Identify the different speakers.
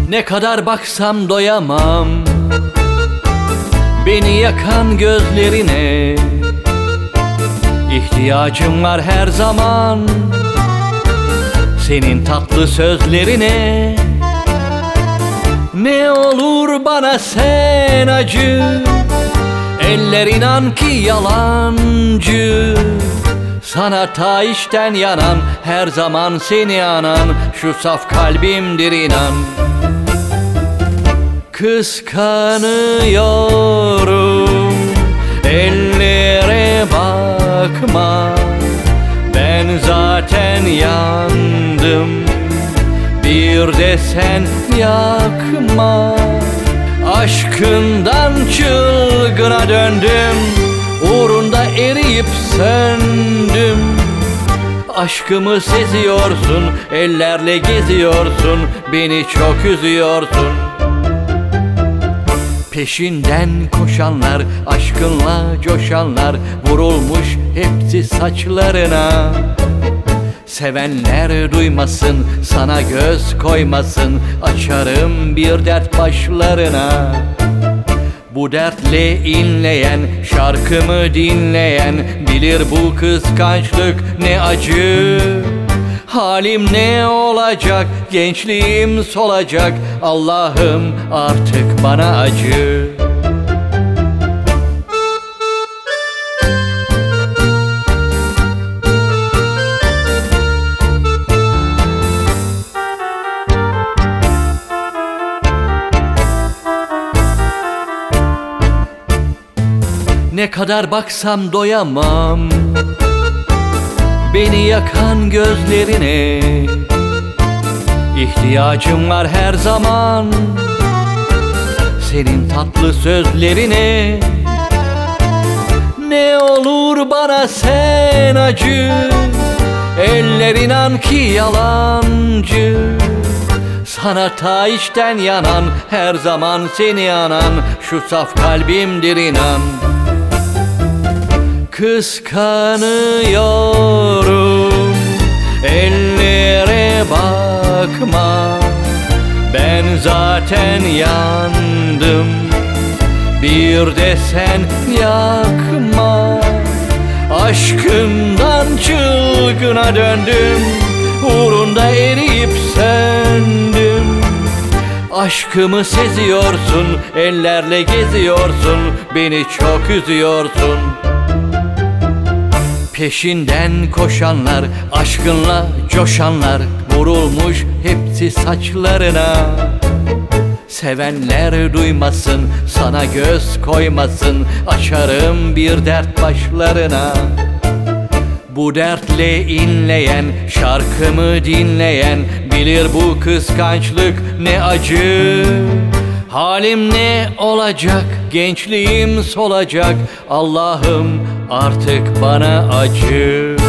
Speaker 1: Ne kadar baksam doyamam beni yakan gözlerine. İhtiyacım var her zaman senin tatlı sözlerine. Ne olur bana sen acı, eller inan ki yalancı. Sana ta içten yanan, her zaman seni anan, şu saf kalbimdir inan. Kıskanıyorum, ellere bakma, ben zaten yandım, bir de sen yakma. Aşkından çılgına döndüm, uğrunda eriyip söndüm. Aşkımı seziyorsun, ellerle geziyorsun, beni çok üzüyorsun. Peşinden koşanlar, aşkınla coşanlar, vurulmuş hepsi saçlarına. Sevenler duymasın, sana göz koymasın, açarım bir dert başlarına. Bu dertle inleyen, şarkımı dinleyen, bilir bu kıskançlık ne acı. Halim ne olacak, gençliğim solacak, Allah'ım artık bana acı. Ne kadar baksam doyamam beni yakan gözlerine. İhtiyacım var her zaman senin tatlı sözlerine. Ne olur bana sen acı, eller inan ki yalancı. Sana ta içten yanan, her zaman seni anan, şu saf kalbimdir inan. Kıskanıyorum, ellere bakma, ben zaten yandım, bir de sen yakma. Aşkımdan çılgına döndüm, uğrunda eriyip söndüm. Aşkımı seziyorsun, ellerle geziyorsun, beni çok üzüyorsun. Peşinden koşanlar, aşkınla coşanlar, vurulmuş hepsi saçlarına. Sevenler duymasın, sana göz koymasın, açarım bir dert başlarına. Bu dertle inleyen, şarkımı dinleyen, bilir bu kıskançlık ne acı. Halim ne olacak, gençliğim solacak, Allah'ım artık bana acı.